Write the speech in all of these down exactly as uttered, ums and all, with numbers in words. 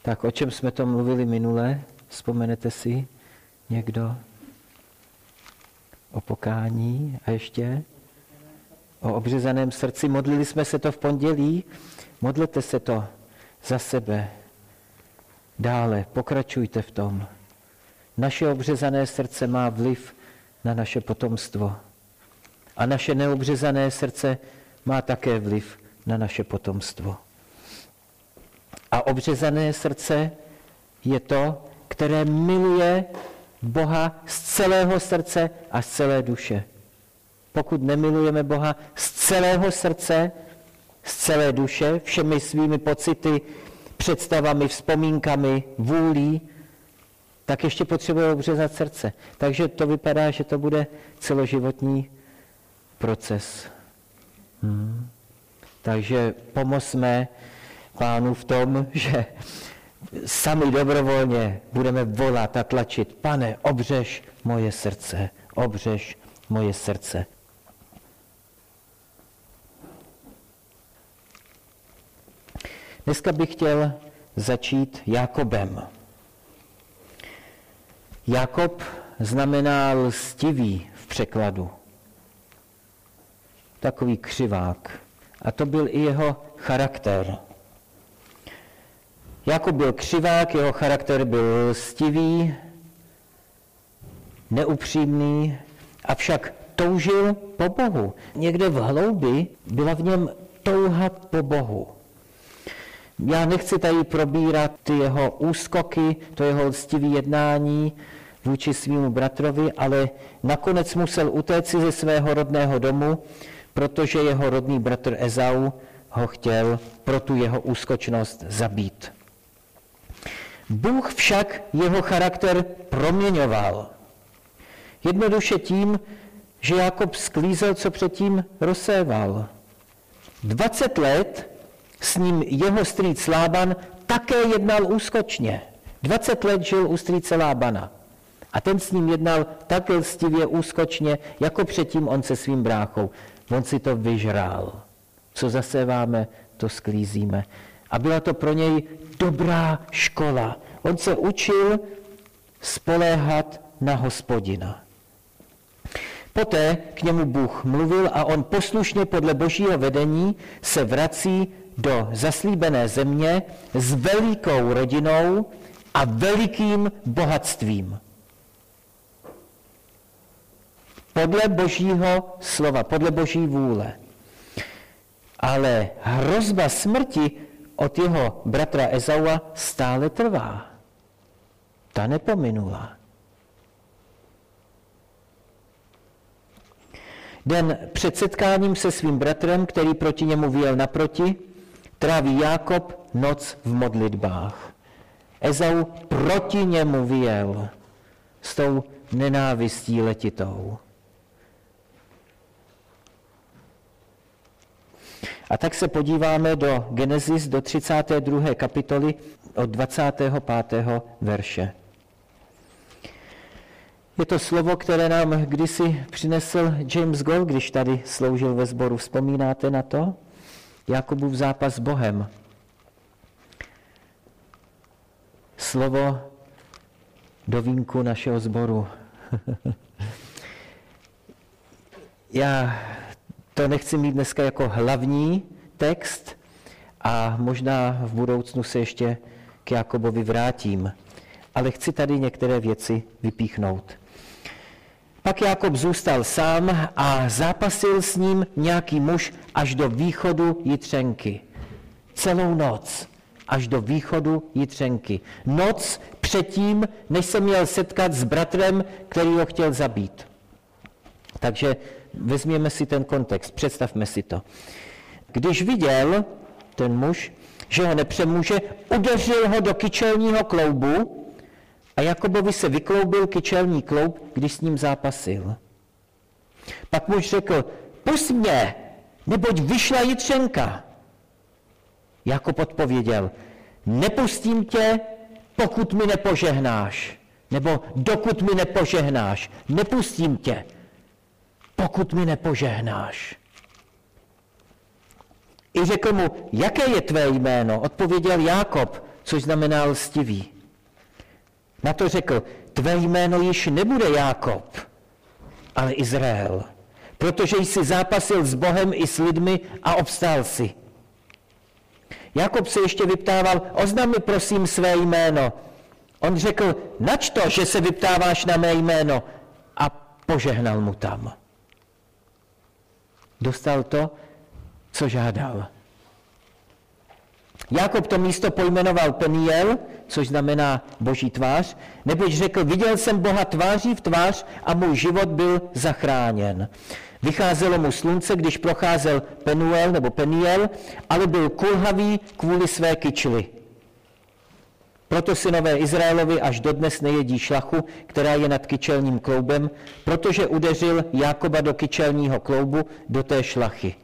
Tak o čem jsme to mluvili minule? Vzpomenete si někdo? O pokání a ještě? O obřezaném srdci. Modlili jsme se to v pondělí. Modlete se to za sebe. Dále, pokračujte v tom. Naše obřezané srdce má vliv na naše potomstvo. A naše neobřezané srdce má také vliv na naše potomstvo. A obřezané srdce je to, které miluje Boha z celého srdce a z celé duše. Pokud nemilujeme Boha z celého srdce, z celé duše, všemi svými pocity, představami, vzpomínkami, vůlí, tak ještě potřebuje obřezat srdce. Takže to vypadá, že to bude celoživotní proces. Hmm. Takže pomozme Pánu v tom, že sami dobrovolně budeme volat a tlačit: Pane, obřež moje srdce, obřež moje srdce. Dneska bych chtěl začít Jakobem. Jakob znamená lstivý v překladu. Takový křivák. A to byl i jeho charakter. Jakob byl křivák, jeho charakter byl lstivý, neupřímný, avšak toužil po Bohu. Někde v hloubi byla v něm touha po Bohu. Já nechci tady probírat ty jeho úskoky, to jeho lstivé jednání vůči svýmu bratrovi, ale nakonec musel utéct ze svého rodného domu, protože jeho rodný bratr Ezau ho chtěl pro tu jeho úskočnost zabít. Bůh však jeho charakter proměňoval. Jednoduše tím, že Jakob sklízel, co předtím rozséval. dvacet let s ním jeho strýc Lában také jednal úskočně. dvacet let žil u strýce Lábana. A ten s ním jednal tak lstivě, úskočně, jako předtím on se svým bráchou. On si to vyžrál. Co zaséváme, to sklízíme. A byla to pro něj dobrá škola. On se učil spoléhat na Hospodina. Poté k němu Bůh mluvil a on poslušně podle božího vedení se vrací do zaslíbené země s velikou rodinou a velikým bohatstvím. Podle božího slova, podle boží vůle. Ale hrozba smrti od jeho bratra Ezaua stále trvá. Ta nepominula. Den před setkáním se svým bratrem, který proti němu vyjel naproti, tráví Jákob noc v modlitbách. Ezau proti němu vyjel s tou nenávistí letitou. A tak se podíváme do Genesis, do třicáté druhé kapitoly od dvacátého pátého verše. Je to slovo, které nám kdysi přinesl James Goll, když tady sloužil ve sboru. Vzpomínáte na to? Jakobův zápas s Bohem. Slovo do vínku našeho sboru. Já to nechci mít dneska jako hlavní text a možná v budoucnu se ještě k Jakobovi vrátím. Ale chci tady některé věci vypíchnout. Pak Jakob zůstal sám a zápasil s ním nějaký muž až do východu Jitřenky. Celou noc až do východu Jitřenky. Noc předtím, než se měl setkat s bratrem, který ho chtěl zabít. Takže vezměme si ten kontext, představme si to. Když viděl ten muž, že ho nepřemůže, udeřil ho do kyčelního kloubu a Jakobovi se vykloubil kyčelní kloub, když s ním zápasil. Pak muž řekl: pusť mě, neboť vyšla Jitřenka. Jakob odpověděl: nepustím tě, pokud mi nepožehnáš. Nebo dokud mi nepožehnáš. Nepustím tě, pokud mi nepožehnáš. I řekl mu: jaké je tvé jméno? Odpověděl: Jákob. což znamená lstivý. Na to řekl, tvé jméno již nebude Jákob, ale Izrael, protože jsi zápasil s Bohem i s lidmi a obstál si. Jákob se ještě vyptával, oznam mi prosím své jméno. On řekl, nač to, že se vyptáváš na mé jméno, a požehnal mu tam. Dostal to, co žádal. Jákob to místo pojmenoval Peniel, což znamená boží tvář, neboť řekl, viděl jsem Boha tváří v tvář a můj život byl zachráněn. Vycházelo mu slunce, když procházel Penuel nebo Peniel, ale byl kulhavý kvůli své kyčli. Proto synové Izraelovi až dodnes nejedí šlachu, která je nad kyčelním kloubem, protože udeřil Jákoba do kyčelního kloubu, do té šlachy.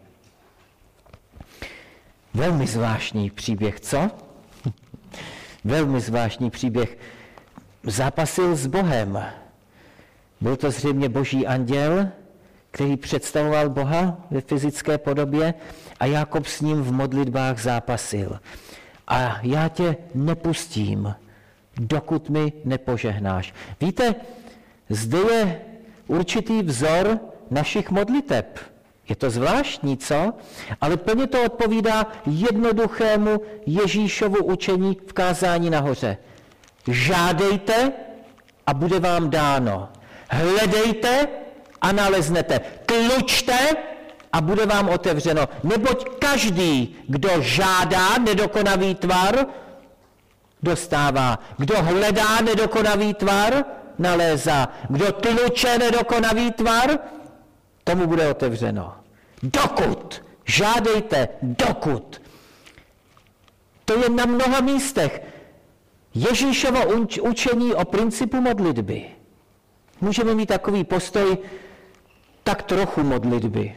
Velmi zvláštní příběh, co? Velmi zvláštní příběh. Zápasil s Bohem. Byl to zřejmě boží anděl, který představoval Boha ve fyzické podobě a Jákob s ním v modlitbách zápasil. A já tě nepustím, dokud mi nepožehnáš. Víte, zde je určitý vzor našich modliteb. Je to zvláštní, co? Ale plně to odpovídá jednoduchému Ježíšovu učení v kázání nahoře. Žádejte a bude vám dáno. Hledejte a naleznete. Tlučte a bude vám otevřeno. Neboť každý, kdo žádá nedokonavý tvar, dostává. Kdo hledá nedokonavý tvar, nalézá. Kdo tluče nedokonavý tvar, tomu bude otevřeno. Dokud. Žádejte, dokud. To je na mnoha místech. Ježíšovo učení o principu modlitby. Můžeme mít takový postoj tak trochu modlitby.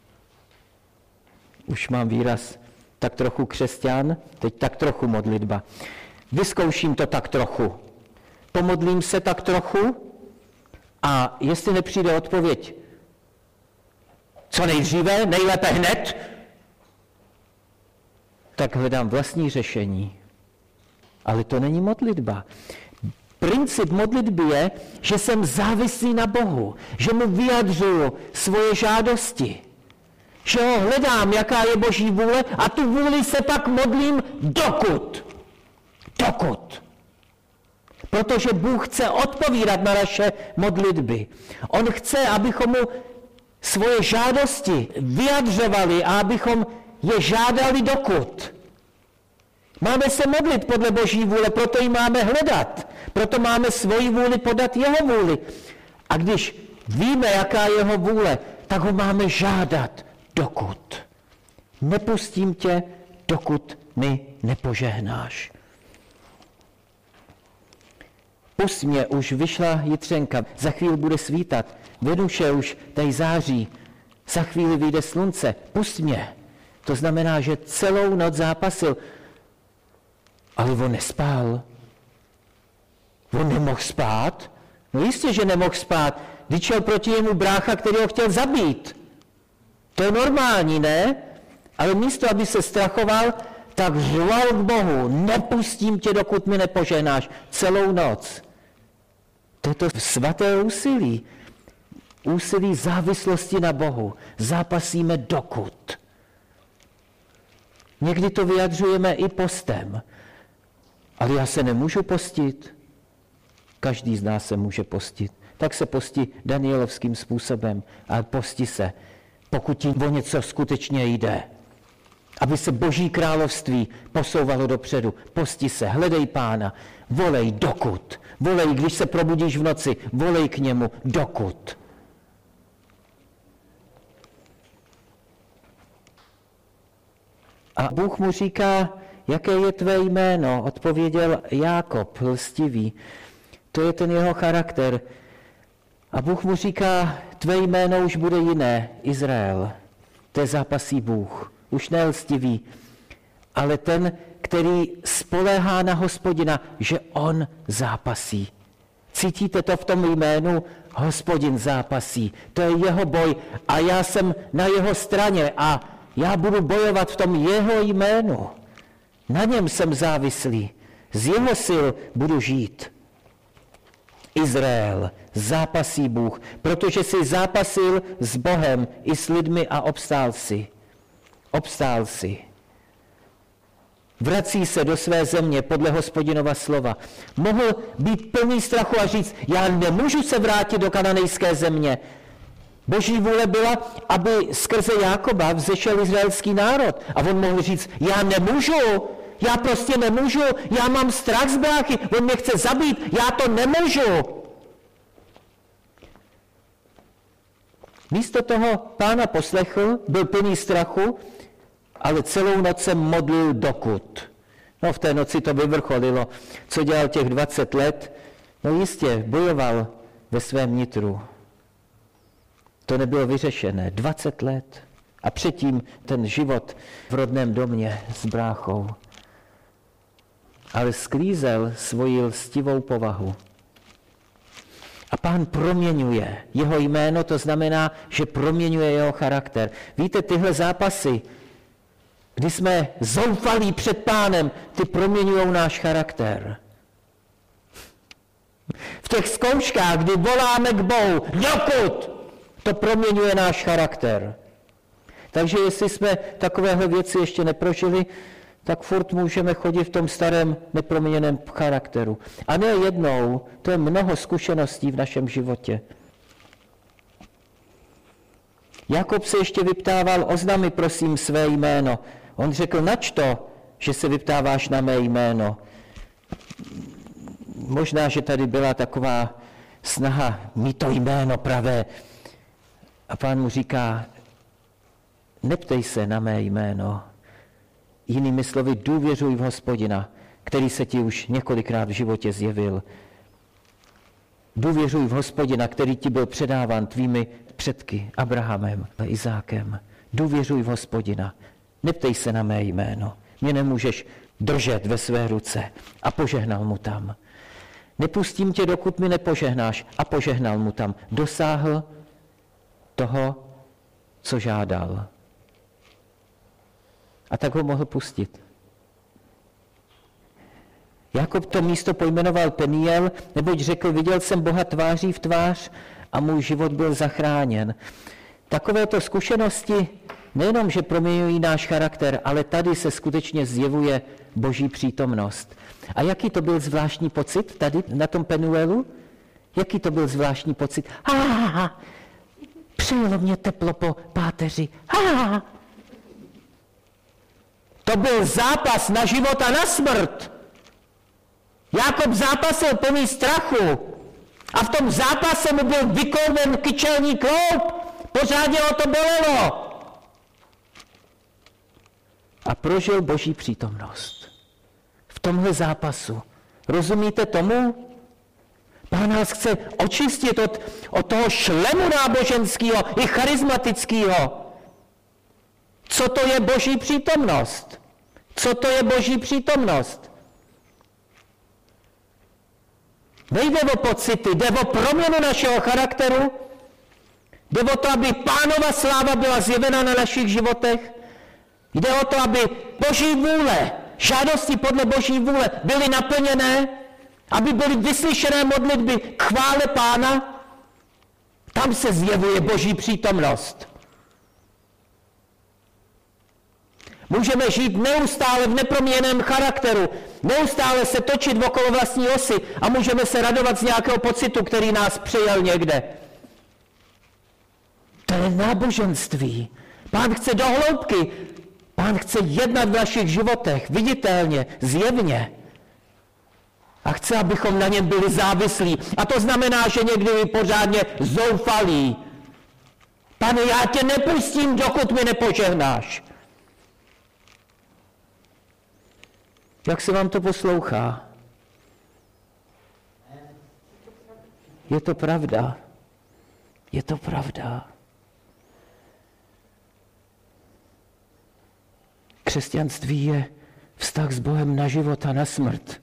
Už mám výraz tak trochu křesťan, teď tak trochu modlitba. Vyzkouším to tak trochu. Pomodlím se tak trochu a jestli nepřijde odpověď co nejdříve, nejlépe hned, tak hledám vlastní řešení. Ale to není modlitba. Princip modlitby je, že jsem závislý na Bohu, že mu vyjadřuju svoje žádosti, že ho hledám, jaká je boží vůle a tu vůli se pak modlím dokud. Dokud. Protože Bůh chce odpovídat na naše modlitby. On chce, abychom mu svoje žádosti vyjadřovali a abychom je žádali dokud. Máme se modlit podle boží vůle, proto ji máme hledat. Proto máme svoji vůli podat jeho vůli. A když víme, jaká je jeho vůle, tak ho máme žádat dokud. Nepustím tě, dokud mi nepožehnáš. Pust mě, už vyšla jitřenka, za chvíli bude svítat, Venuše už tady září, za chvíli vyjde slunce, pust mě. To znamená, že celou noc zápasil, ale on nespál. On nemohl spát? No jistě, že nemohl spát. Když šel proti němu brácha, který ho chtěl zabít. To je normální, ne? Ale místo, aby se strachoval, tak řval k Bohu. Nepustím tě, dokud mi nepožehnáš. Celou noc. To je to svaté úsilí. Úsilí závislosti na Bohu. Zápasíme dokud. Někdy to vyjadřujeme i postem. Ale já se nemůžu postit. Každý z nás se může postit. Tak se postí danielovským způsobem. Ale posti se, pokud ti o něco skutečně jde. Aby se Boží království posouvalo dopředu. Posti se, hledej Pána, volej dokud. Volej, když se probudíš v noci, volej k němu dokud. A Bůh mu říká, jaké je tvé jméno? Odpověděl Jákob, lstivý. To je ten jeho charakter. A Bůh mu říká, tvé jméno už bude jiné, Izrael. To je zápasí Bůh. Už ne lstivý, ale ten, který spoléhá na Hospodina, že on zápasí. Cítíte to v tom jménu? Hospodin zápasí. To je jeho boj a já jsem na jeho straně a já budu bojovat v tom jeho jménu. Na něm jsem závislý. Z jeho sil budu žít. Izrael, zápasí Bůh, protože si zápasil s Bohem i s lidmi a obstál si. Obstál si. Vrací se do své země podle Hospodinova slova. Mohl být plný strachu a říct, já nemůžu se vrátit do kananejské země. Boží vůle byla, aby skrze Jákoba vzešel izraelský národ. A on mohl říct, já nemůžu, já prostě nemůžu, já mám strach z bráchy, on mě chce zabít, já to nemůžu. Místo toho Pána poslechl, byl plný strachu, ale celou noc se modlil dokud. No v té noci to vyvrcholilo. Co dělal těch dvacet let? No jistě, bojoval ve svém nitru. To nebylo vyřešené. dvacet let. A předtím ten život v rodném domě s bráchou. Ale sklízel svoji lstivou povahu. A Pán proměňuje jeho jméno, to znamená, že proměňuje jeho charakter. Víte, tyhle zápasy, kdy jsme zoufalí před Pánem, ty proměňují náš charakter. V těch zkouškách, kdy voláme k Bohu, dokud, to proměňuje náš charakter. Takže jestli jsme takovéhle věci ještě neprožili, tak furt můžeme chodit v tom starém neproměněném charakteru. A ne jednou, to je mnoho zkušeností v našem životě. Jakob se ještě vyptával, ozna mi prosím své jméno. On řekl, nač to, že se vyptáváš na mé jméno. Možná, že tady byla taková snaha mít to jméno pravé. A Pán mu říká, neptej se na mé jméno. Jinými slovy, důvěřuj v Hospodina, který se ti už několikrát v životě zjevil. Důvěřuj v Hospodina, který ti byl předáván tvými předky, Abrahamem a Izákem. Důvěřuj v Hospodina. Neptej se na mé jméno. Mě nemůžeš držet ve své ruce. A požehnal mu tam. Nepustím tě, dokud mi nepožehnáš. A požehnal mu tam. Dosáhl toho, co žádal. A tak ho mohl pustit. Jakob to místo pojmenoval Peniel, neboť řekl, viděl jsem Boha tváří v tvář a můj život byl zachráněn. Takovéto zkušenosti nejenom, že proměňují náš charakter, ale tady se skutečně zjevuje Boží přítomnost. A jaký to byl zvláštní pocit tady na tom Penuelu? Jaký to byl zvláštní pocit? Ha, ha, ha. Přejelo mě teplo po páteři. Ha, ha, ha. To byl zápas na život a na smrt. Jákob zápasil plný strachu a v tom zápase mu byl vykouden kyčelní kloup. Pořádně ho to bolelo. A prožil Boží přítomnost. V tomhle zápasu. Rozumíte tomu? Pán nás chce očistit od, od toho šlemu náboženského i charismatického. Co to je Boží přítomnost? Co to je Boží přítomnost? Nejde o pocity, jde o proměnu našeho charakteru, jde o to, aby Pánova sláva byla zjevena na našich životech, jde o to, aby Boží vůle, žádosti podle Boží vůle byly naplněné, aby byly vyslyšené modlitby k chvále Pána. Tam se zjevuje Boží přítomnost. Můžeme žít neustále v neproměněném charakteru, neustále se točit okolo vlastní osy a můžeme se radovat z nějakého pocitu, který nás přejel někde. To je náboženství. Pán chce do hloubky. Pán chce jednat v našich životech, viditelně, zjevně. A chce, abychom na něm byli závislí. A to znamená, že někdy je pořádně zoufalí. Pane, já tě nepustím, dokud mi nepožehnáš. Jak se vám to poslouchá? Je to pravda. Je to pravda. Křesťanství je vztah s Bohem na život a na smrt.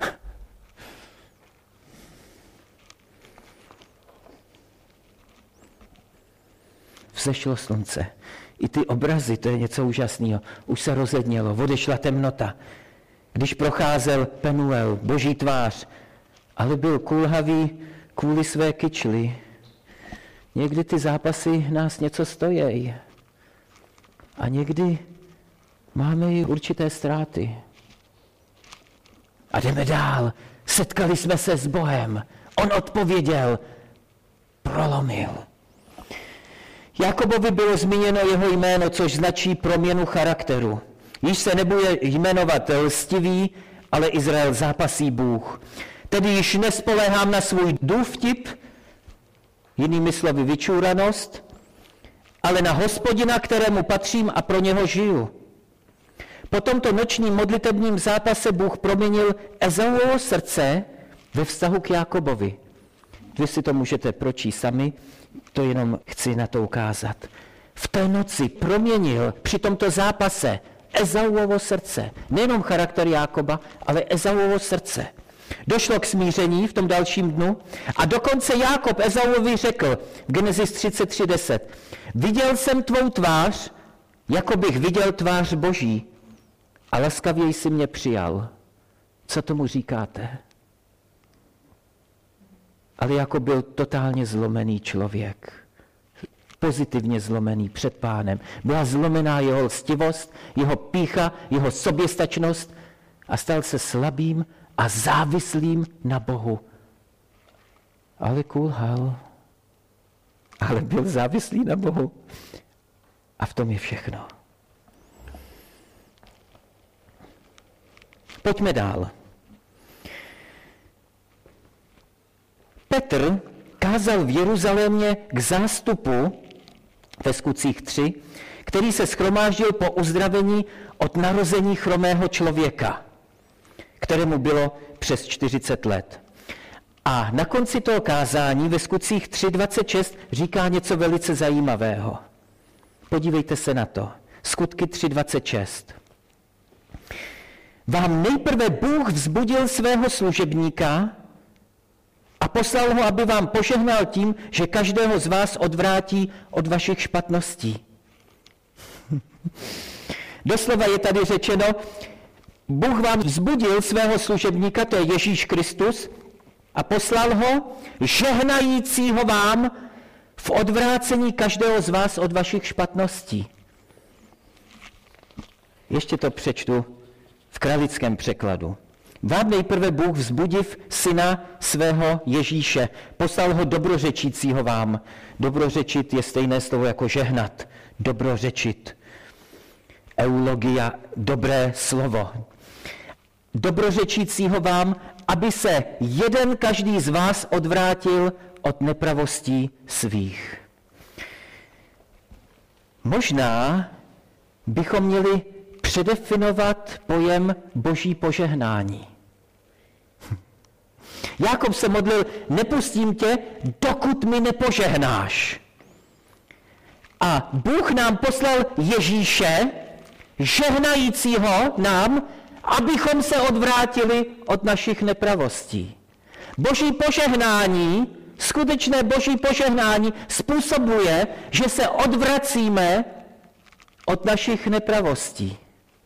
Vzešlo slunce. I ty obrazy, to je něco úžasného. Už se rozednělo, odešla temnota. když procházel Penuel, boží tvář, ale byl kulhavý kvůli své kyčli. Někdy ty zápasy nás něco stojí. A někdy máme i určité ztráty. A jdeme dál. Setkali jsme se s Bohem. On odpověděl, prolomil. Jakobovi bylo zmíněno jeho jméno, což značí proměnu charakteru. Již se nebude jmenovat lstivý, ale Izrael zápasí Bůh. Tedy již nespoléhám na svůj důvtip, jinými slovy vyčúranost, ale na Hospodina, kterému patřím a pro něho žiju. Po tomto nočním modlitebním zápase Bůh proměnil Ezauovo srdce ve vztahu k Jákobovi. Vy si to můžete pročíst sami, to jenom chci na to ukázat. V té noci proměnil při tomto zápase Ezauovo srdce. Nejenom charakter Jákoba, ale Ezauovo srdce. Došlo k smíření v tom dalším dnu a dokonce Jákob Ezauovi řekl v Genesis třicet tři deset. Viděl jsem tvou tvář, jako bych viděl tvář Boží a laskavěji si mě přijal. Co tomu říkáte? Ale Jákob byl totálně zlomený člověk. Pozitivně zlomený před Pánem. Byla zlomená jeho lstivost, jeho pýcha, jeho soběstačnost a stal se slabým a závislým na Bohu. Ale kulhal. Ale byl závislý na Bohu. A v tom je všechno. Pojďme dál. Petr kázal v Jeruzalémě k zástupu ve Skutcích tři, který se shromáždil po uzdravení od narození chromého člověka, kterému bylo přes čtyřicet let. A na konci toho kázání ve Skutcích tři dvacet šest říká něco velice zajímavého. Podívejte se na to. Skutky tři dvacet šest. Vám nejprve Bůh vzbudil svého služebníka a poslal ho, aby vám požehnal tím, že každého z vás odvrátí od vašich špatností. Doslova je tady řečeno, Bůh vám vzbudil svého služebníka, to je Ježíš Kristus, a poslal ho, žehnajícího vám v odvrácení každého z vás od vašich špatností. Ještě to přečtu v kralickém překladu. Vám nejprve Bůh vzbudiv syna svého Ježíše, poslal ho dobrořečícího vám. Dobrořečit je stejné slovo jako žehnat. Dobrořečit. Eulogia, dobré slovo. Dobrořečícího vám, aby se jeden každý z vás odvrátil od nepravostí svých. Možná bychom měli předefinovat pojem boží požehnání. Jákob se modlil, nepustím tě, dokud mi nepožehnáš. A Bůh nám poslal Ježíše, žehnajícího nám, abychom se odvrátili od našich nepravostí. Boží požehnání, skutečné boží požehnání způsobuje, že se odvracíme od našich nepravostí.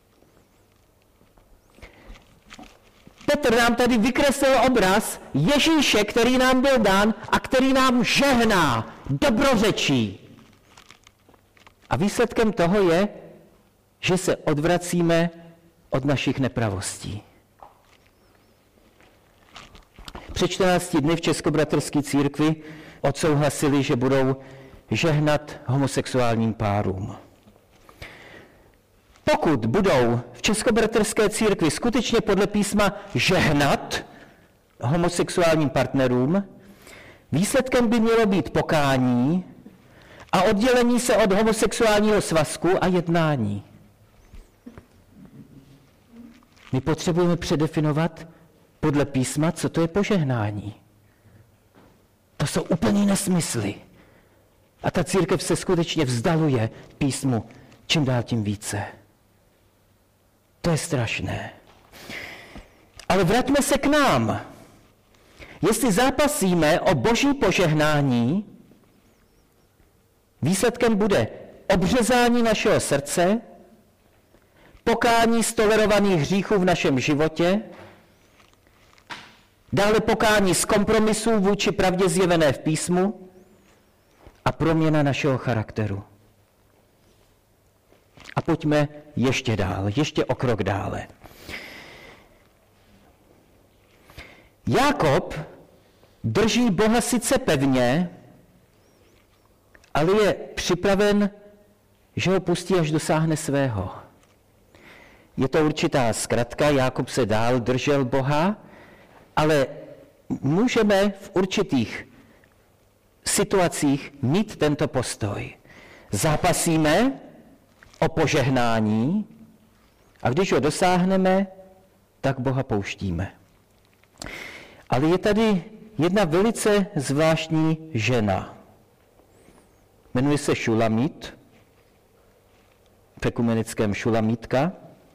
Petr nám tady vykreslil obraz Ježíše, který nám byl dán a který nám žehná, dobrořečí. A výsledkem toho je, že se odvracíme od našich nepravostí. Před čtrnácti dny v Českobratrské církvi odsouhlasili, že budou žehnat homosexuálním párům. Pokud budou v Českobratrské církvi skutečně podle písma žehnat homosexuálním partnerům, výsledkem by mělo být pokání a oddělení se od homosexuálního svazku a jednání. My potřebujeme předefinovat podle písma, co to je požehnání. To jsou úplný nesmysly. A ta církev se skutečně vzdaluje písmu čím dál tím více. To je strašné. Ale vraťme se k nám. Jestli zápasíme o boží požehnání, výsledkem bude obřezání našeho srdce, pokání z tolerovaných hříchů v našem životě, dále pokání z kompromisů vůči pravdě zjevené v písmu a proměna našeho charakteru. A pojďme ještě dál, ještě o krok dále. Jákob drží Boha sice pevně, ale je připraven, že ho pustí, až dosáhne svého. Je to určitá zkratka, Jákob se dál držel Boha, ale můžeme v určitých situacích mít tento postoj. Zápasíme o požehnání a když ho dosáhneme, tak Boha pouštíme. Ale je tady jedna velice zvláštní žena. Jmenuje se Šulamít, v ekumenickém Šulamítka.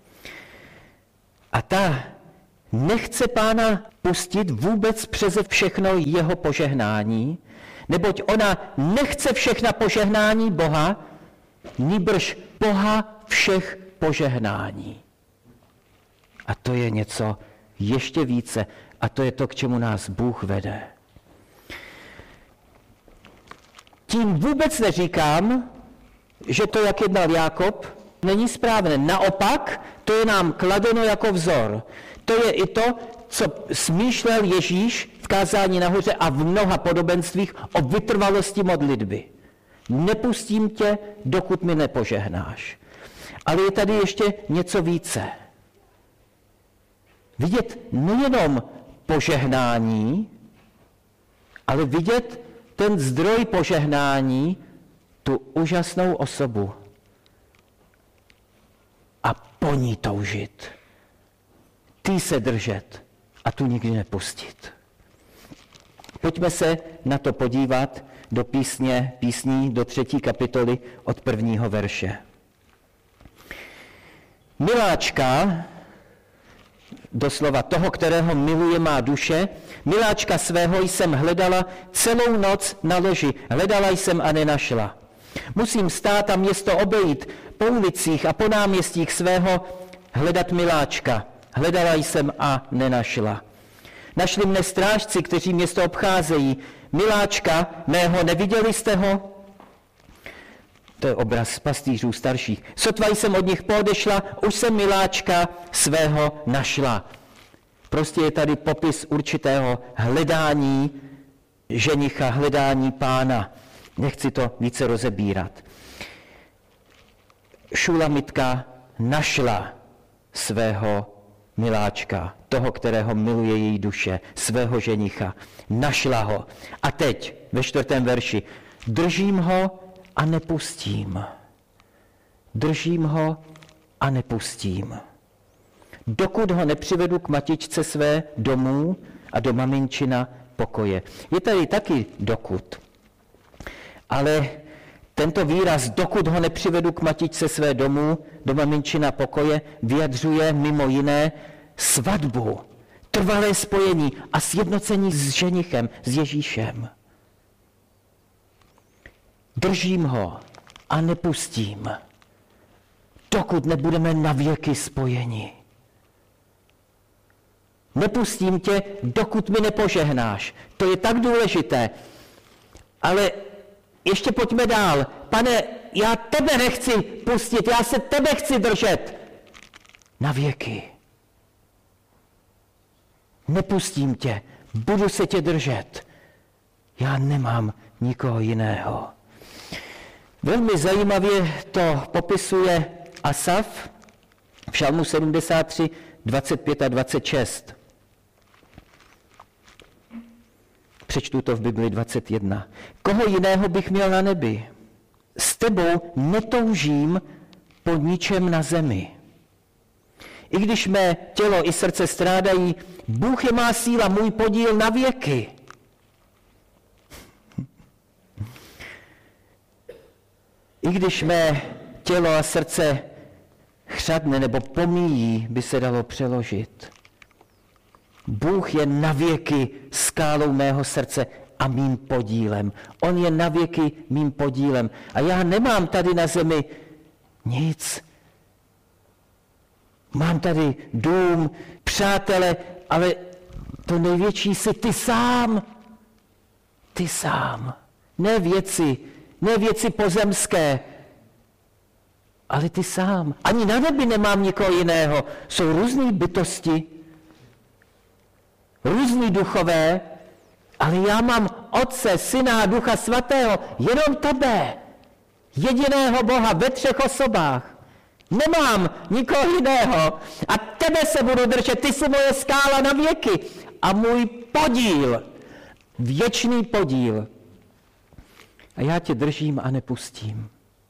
A ta nechce Pána pustit vůbec přeze všechno jeho požehnání, neboť ona nechce všechna požehnání Boha, nýbrž Boha všech požehnání. A to je něco ještě více. A to je to, k čemu nás Bůh vede. Tím vůbec neříkám, že to, jak jednal Jákob, není správné. Naopak, to je nám kladeno jako vzor. To je i to, co smýšlel Ježíš v kázání nahoře a v mnoha podobenstvích o vytrvalosti modlitby. Nepustím tě, dokud mi nepožehnáš. Ale je tady ještě něco více. Vidět nejenom požehnání, ale vidět ten zdroj požehnání, tu úžasnou osobu a po ní toužit. Ty se držet a tu nikdy nepustit. Pojďme se na to podívat do písně, písní do třetí kapitoly od prvního verše. Miláčka, doslova toho, kterého miluje má duše, miláčka svého jsem hledala celou noc na loži, hledala jsem a nenašla. Musím stát a město obejít, po ulicích a po náměstích svého hledat miláčka. Hledala jsem a nenašla. Našli mne strážci, kteří město obcházejí. Miláčka mého, neviděli jste ho? To je obraz pastýřů starších. Sotva jsem od nich poodešla, už jsem miláčka svého našla. Prostě je tady popis určitého hledání ženicha, hledání Pána. Nechci to více rozebírat. Šulamitka našla svého miláčka, toho, kterého miluje její duše, svého ženicha. Našla ho. A teď, ve čtvrtém verši, držím ho a nepustím. Držím ho a nepustím. Dokud ho nepřivedu k matičce své domů a do maminčina pokoje. Je tady taky dokud. Ale tento výraz, dokud ho nepřivedu k matičce své domů, do maminčina pokoje, vyjadřuje mimo jiné svatbu, trvalé spojení a sjednocení s ženichem, s Ježíšem. Držím ho a nepustím, dokud nebudeme navěky spojeni. Nepustím tě, dokud mi nepožehnáš. To je tak důležité. Ale ještě pojďme dál. Pane, já tebe nechci pustit, já se tebe chci držet. Na věky. Nepustím tě, budu se tě držet. Já nemám nikoho jiného. Velmi zajímavě to popisuje Asaf v Žalmu sedmdesát tři, dvacet pět a dvacet šest. Přečtu to v Bibli dvacet jedna. Koho jiného bych měl na nebi? S tebou netoužím po ničem na zemi. I když mé tělo i srdce strádají, Bůh je má síla, můj podíl na věky. I když mé tělo a srdce chřadne nebo pomíjí, by se dalo přeložit. Bůh je navěky skálou mého srdce a mým podílem. On je navěky mým podílem. A já nemám tady na zemi nic. Mám tady dům, přátele, ale to největší jsi ty sám. Ty sám. Ne věci, ne věci pozemské, ale ty sám. Ani na nebi nemám nikoho jiného. Jsou různé bytosti, různý duchové, ale já mám Otce, Syna a Ducha Svatého, jenom tebe, jediného Boha ve třech osobách. Nemám nikoho jiného a tebe se budu držet, ty jsi moje skála na věky a můj podíl, věčný podíl. A já tě držím a nepustím.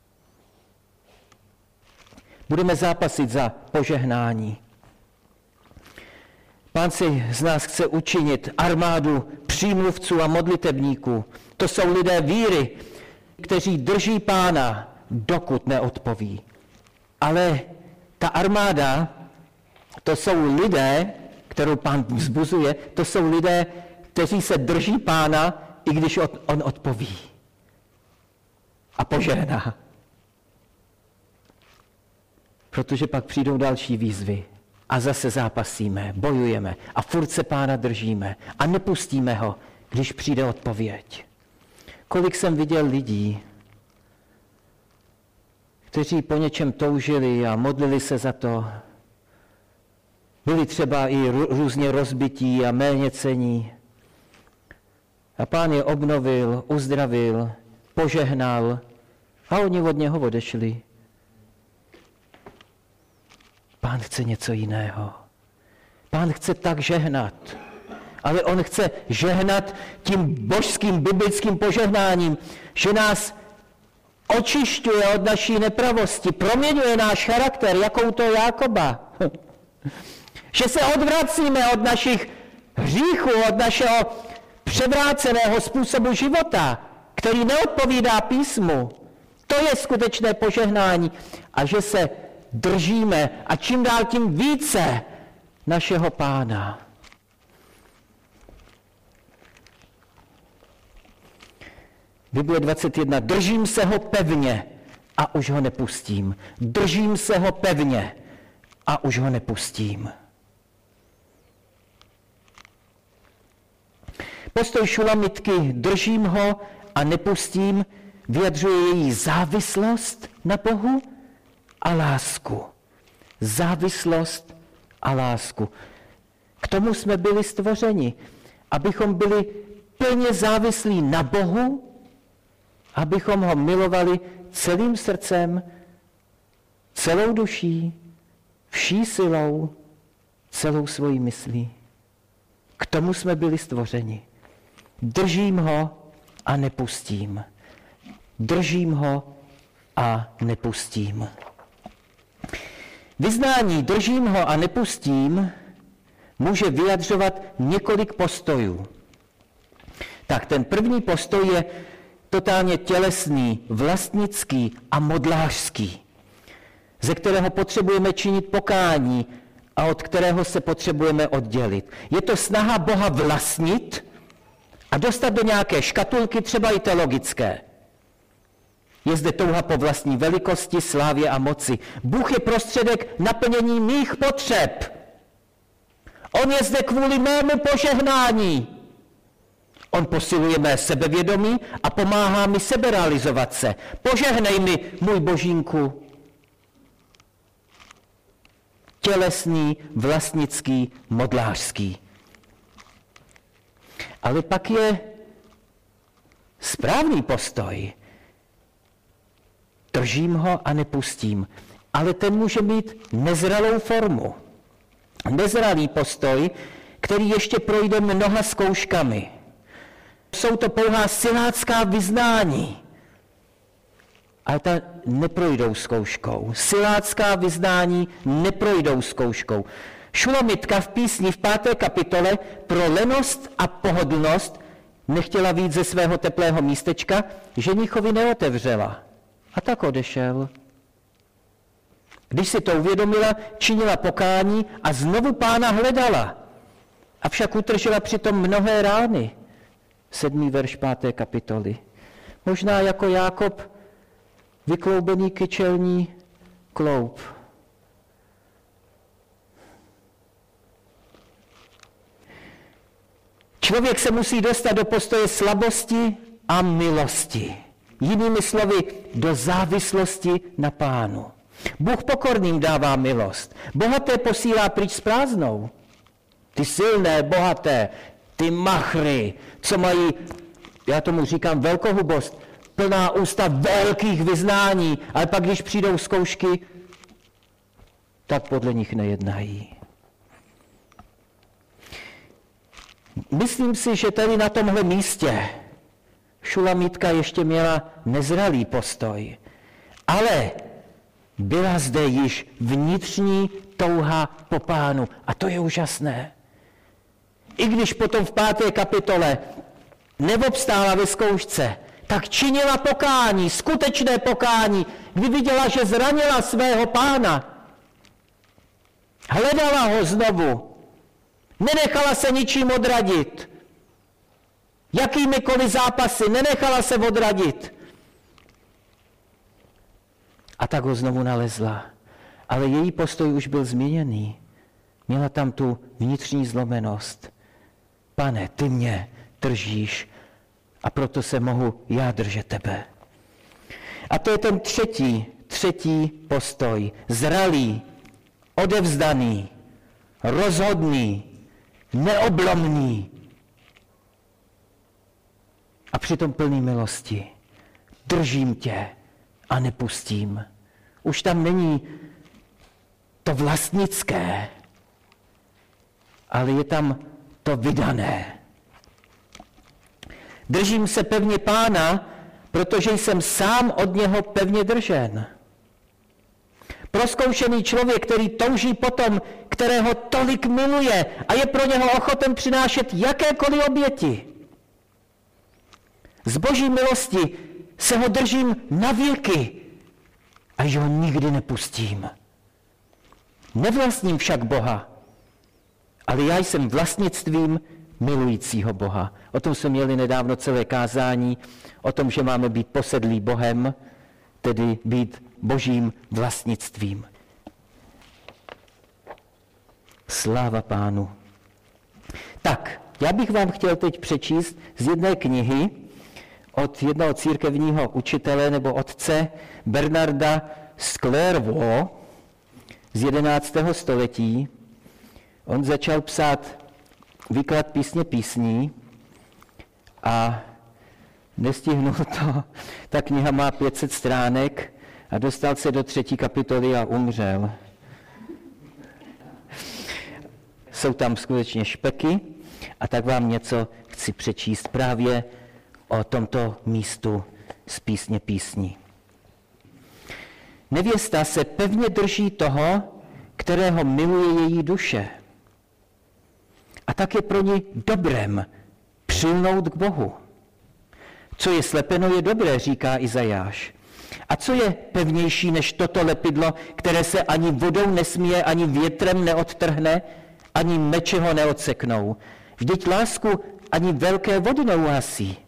Budeme zápasit za požehnání. Pán si z nás chce učinit armádu přímluvců a modlitebníků. To jsou lidé víry, kteří drží Pána, dokud neodpoví. Ale ta armáda, to jsou lidé, kterou Pán vzbuzuje, to jsou lidé, kteří se drží Pána, i když on odpoví. A požehná. Protože pak přijdou další výzvy. A zase zápasíme, bojujeme a furt se Pána držíme a nepustíme ho, když přijde odpověď. Kolik jsem viděl lidí, kteří po něčem toužili a modlili se za to. Byli třeba i různě rozbití a méněcenní. A Pán je obnovil, uzdravil, požehnal a oni od něho odešli. Pán chce něco jiného. Pán chce tak žehnat. Ale on chce žehnat tím božským, biblickým požehnáním, že nás očišťuje od naší nepravosti, proměňuje náš charakter, jakou to Jákoba. Že se odvracíme od našich hříchů, od našeho převráceného způsobu života, který neodpovídá písmu. To je skutečné požehnání. A že se držíme a čím dál tím více našeho Pána. Bible dvacet jedna. Držím se ho pevně a už ho nepustím. Držím se ho pevně a už ho nepustím. Postoj Šulamitky držím ho a nepustím vyjadřuje její závislost na Bohu a lásku. Závislost a lásku. K tomu jsme byli stvořeni, abychom byli plně závislí na Bohu, abychom ho milovali celým srdcem, celou duší, vší silou, celou svojí myslí. K tomu jsme byli stvořeni. Držím ho a nepustím. Držím ho a nepustím. Vyznání držím ho a nepustím může vyjadřovat několik postojů. Tak ten první postoj je totálně tělesný, vlastnický a modlářský, ze kterého potřebujeme činit pokání a od kterého se potřebujeme oddělit. Je to snaha Boha vlastnit a dostat do nějaké škatulky, třeba i teologické. Je zde touha po vlastní velikosti, slávě a moci. Bůh je prostředek naplnění mých potřeb. On je zde kvůli mému požehnání. On posiluje mé sebevědomí a pomáhá mi seberealizovat se. Požehnej mi, můj Božínku. Tělesný, vlastnický, modlářský. Ale pak je správný postoj. Držím ho a nepustím. Ale ten může mít nezralou formu. Nezralý postoj, který ještě projde mnoha zkouškami. Jsou to pouhá silácká vyznání. Ale ta neprojdou zkouškou. Silácká vyznání neprojdou zkouškou. Šulomitka v písni v páté kapitole pro lenost a pohodlnost nechtěla víc ze svého teplého místečka, ženichovi neotevřela. A tak odešel. Když si to uvědomila, činila pokání a znovu Pána hledala. Avšak utržela přitom mnohé rány. Sedmý verš páté kapitoly. Možná jako Jákob vykloubený kyčelní kloup. Člověk se musí dostat do postoje slabosti a milosti. Jinými slovy, do závislosti na Pánu. Bůh pokorným dává milost. Bohaté posílá pryč s prázdnou. Ty silné, bohaté, ty machry, co mají, já tomu říkám velkohubost, plná ústa velkých vyznání, ale pak, když přijdou zkoušky, tak podle nich nejednají. Myslím si, že tady na tomhle místě Šulamítka ještě měla nezralý postoj, ale byla zde již vnitřní touha po Pánu. A to je úžasné. I když potom v páté kapitole neobstála ve zkoušce, tak činila pokání, skutečné pokání, kdy viděla, že zranila svého Pána. Hledala ho znovu. Nenechala se ničím odradit. Jakýmikoliv zápasy, nenechala se odradit. A tak ho znovu nalezla. Ale její postoj už byl změněný. Měla tam tu vnitřní zlomenost. Pane, ty mě držíš a proto se mohu já držet tebe. A to je ten třetí, třetí postoj. Zralý, odevzdaný, rozhodný, neoblomný a přitom plný milosti. Držím tě a nepustím. Už tam není to vlastnické, ale je tam to vydané. Držím se pevně Pána, protože jsem sám od něho pevně držen. Prozkoušený člověk, který touží potom, kterého tolik miluje a je pro něho ochoten přinášet jakékoliv oběti. Z Boží milosti se ho držím na věky a že ho nikdy nepustím. Nevlastním však Boha, ale já jsem vlastnictvím milujícího Boha. O tom jsme měli nedávno celé kázání, o tom, že máme být posedlí Bohem, tedy být Božím vlastnictvím. Sláva Pánu. Tak, já bych vám chtěl teď přečíst z jedné knihy od jednoho církevního učitele nebo otce Bernarda z Clairvaux z jedenáctého století. On začal psát výklad písně písní a nestihnul to. Ta kniha má pět set stránek a dostal se do třetí kapitoly a umřel. Jsou tam skutečně špeky a tak vám něco chci přečíst právě o tomto místu z písně písní. Nevěsta se pevně drží toho, kterého miluje její duše. A tak je pro ní dobrem přilnout k Bohu. Co je slepeno, je dobré, říká Izajáš. A co je pevnější než toto lepidlo, které se ani vodou nesmíje, ani větrem neodtrhne, ani meče ho neodseknou. Vždyť lásku ani velké vody neuhasí.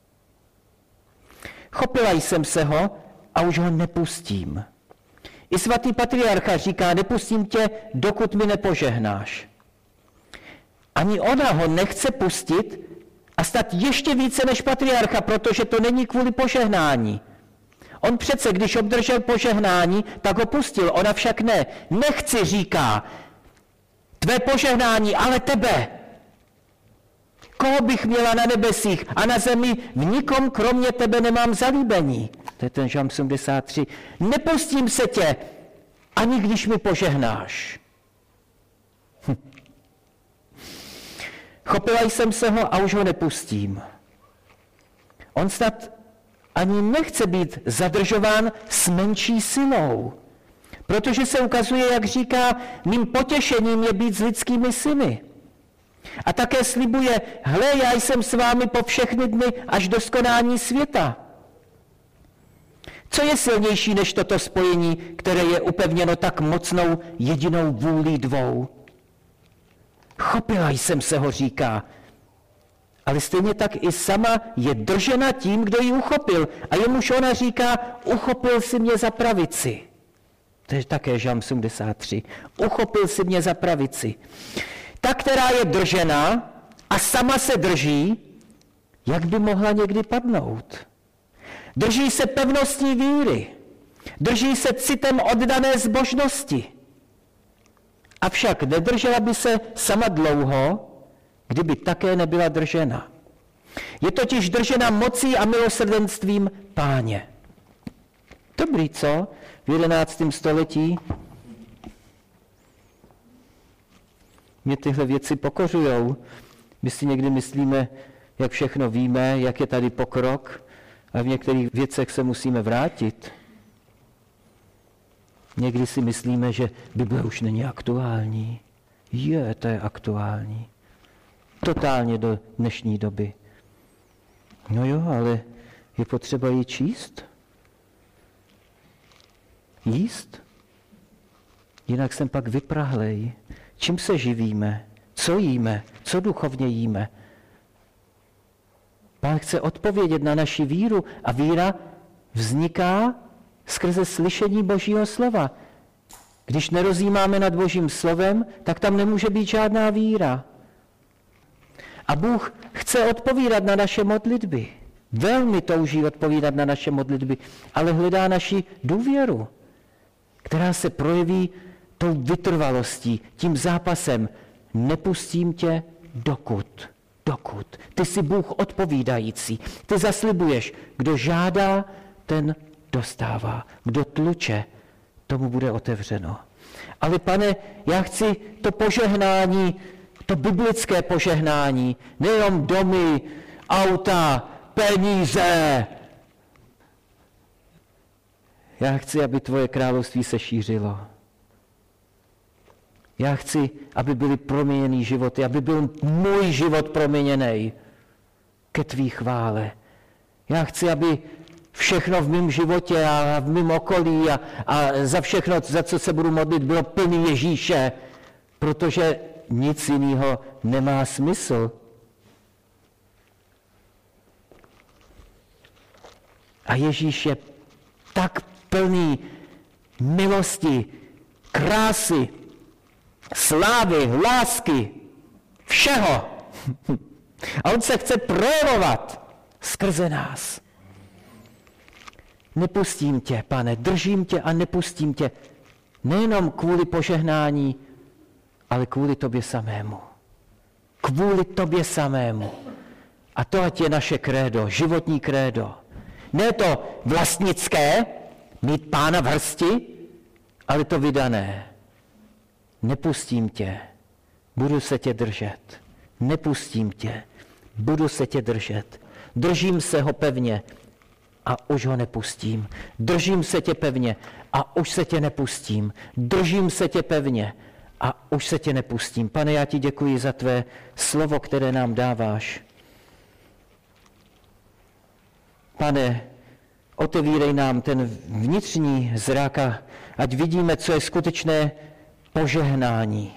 Chopila jsem se ho a už ho nepustím. I svatý patriarcha říká, nepustím tě, dokud mi nepožehnáš. Ani ona ho nechce pustit a stát ještě více než patriarcha, protože to není kvůli požehnání. On přece, když obdržel požehnání, tak ho pustil, ona však ne. Nechci, říká, tvé požehnání, ale tebe. Koho bych měla na nebesích a na zemi, v nikom kromě tebe nemám zalíbení. To je ten žalm sedmdesát tři. Nepustím se tě, ani když mi požehnáš. Hm. Chopila jsem se ho a už ho nepustím. On snad ani nechce být zadržován s menší silou, protože se ukazuje, jak říká, mým potěšením je být s lidskými syny. A také slibuje, hle, já jsem s vámi po všechny dny až do skonání světa. Co je silnější než toto spojení, které je upevněno tak mocnou jedinou vůlí dvou? Chopila jsem se ho, říká, ale stejně tak i sama je držena tím, kdo ji uchopil. A jemuž ona říká, uchopil si mě za pravici. To je také žalm sedmdesát tři. Uchopil si mě za pravici. Ta, která je držena, a sama se drží, jak by mohla někdy padnout. Drží se pevností víry, drží se citem oddané zbožnosti. Avšak nedržela by se sama dlouho, kdyby také nebyla držena. Je totiž držena mocí a milosrdenstvím Páně. Dobrý, co? V jedenáctém století mě tyhle věci pokořujou. My si někdy myslíme, jak všechno víme, jak je tady pokrok, a v některých věcech se musíme vrátit. Někdy si myslíme, že Bible už není aktuální. Je, to je aktuální. Totálně do dnešní doby. No jo, ale je potřeba ji číst. Jíst. Jinak jsem pak vyprahlej. Čím se živíme? Co jíme? Co duchovně jíme? Pán chce odpovědět na naši víru a víra vzniká skrze slyšení Božího slova. Když nerozjímáme nad Božím slovem, tak tam nemůže být žádná víra. A Bůh chce odpovídat na naše modlitby. Velmi touží odpovídat na naše modlitby, ale hledá naši důvěru, která se projeví tou vytrvalostí, tím zápasem. Nepustím tě dokud, dokud. Ty jsi Bůh odpovídající. Ty zaslibuješ, kdo žádá, ten dostává. Kdo tluče, tomu bude otevřeno. Ale Pane, já chci to požehnání, to biblické požehnání, nejenom domy, auta, peníze. Já chci, aby tvoje království se šířilo. Já chci, aby byly proměněný životy, aby byl můj život proměněný ke tvý chvále. Já chci, aby všechno v mém životě a v mém okolí a, a za všechno, za co se budu modlit, bylo plný Ježíše, protože nic jiného nemá smysl. A Ježíš je tak plný milosti, krásy, slávy, lásky, všeho. A on se chce projevovat skrze nás. Nepustím tě, Pane, držím tě a nepustím tě. Nejenom kvůli požehnání, ale kvůli tobě samému. Kvůli tobě samému. A to ať je naše krédo, životní krédo. Ne to vlastnické, mít Pána v hrsti, ale to vydané. Nepustím tě, budu se tě držet. Nepustím tě, budu se tě držet. Držím se ho pevně a už ho nepustím. Držím se tě pevně a už se tě nepustím. Držím se tě pevně a už se tě nepustím. Pane, já ti děkuji za tvé slovo, které nám dáváš. Pane, otevírej nám ten vnitřní zrak, ať vidíme, co je skutečné požehnání.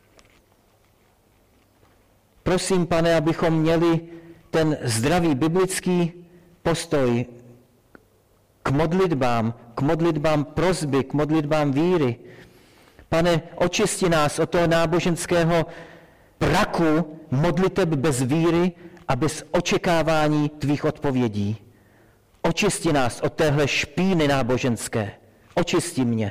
Prosím, Pane, abychom měli ten zdravý biblický postoj k modlitbám, k modlitbám prosby, k modlitbám víry. Pane, očisti nás od toho náboženského praku modliteb bez víry a bez očekávání tvých odpovědí. Očisti nás od téhle špíny náboženské. Očisti mě.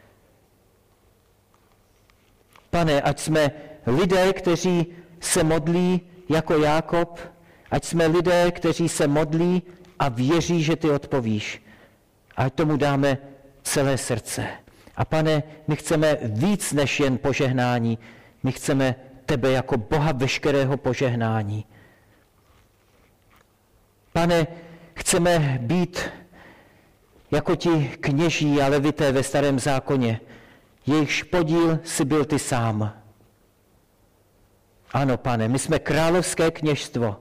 Pane, ať jsme lidé, kteří se modlí jako Jákob, ať jsme lidé, kteří se modlí a věří, že ty odpovíš. Ať tomu dáme celé srdce. A Pane, my chceme víc než jen požehnání. My chceme tebe jako Boha veškerého požehnání. Pane, chceme být jako ti kněží a levité ve Starém zákoně. Jejichž podíl si byl ty sám. Ano, Pane, my jsme královské kněžstvo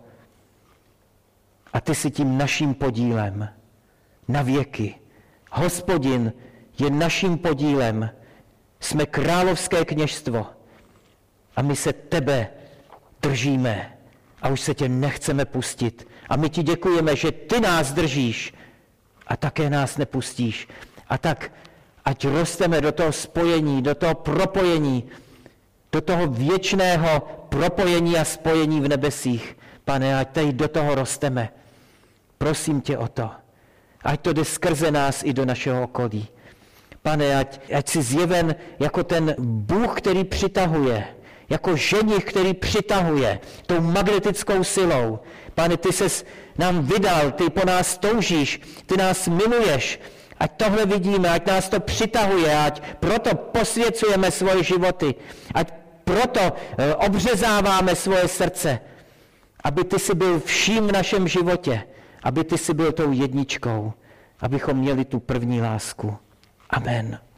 a ty jsi tím naším podílem na věky. Hospodin je naším podílem. Jsme královské kněžstvo a my se tebe držíme a už se tě nechceme pustit. A my ti děkujeme, že ty nás držíš a také nás nepustíš. A tak ať rosteme do toho spojení, do toho propojení, do toho věčného propojení a spojení v nebesích. Pane, ať tady do toho rosteme. Prosím tě o to. Ať to jde skrze nás i do našeho okolí. Pane, ať, ať jsi zjeven jako ten Bůh, který přitahuje, jako ženich, který přitahuje tou magnetickou silou. Pane, ty ses nám vydal, ty po nás toužíš, ty nás miluješ. Ať tohle vidíme, ať nás to přitahuje, ať proto posvěcujeme svoje životy, ať proto obřezáváme svoje srdce, aby ty jsi byl vším v našem životě, aby ty jsi byl tou jedničkou, abychom měli tu první lásku. Amen.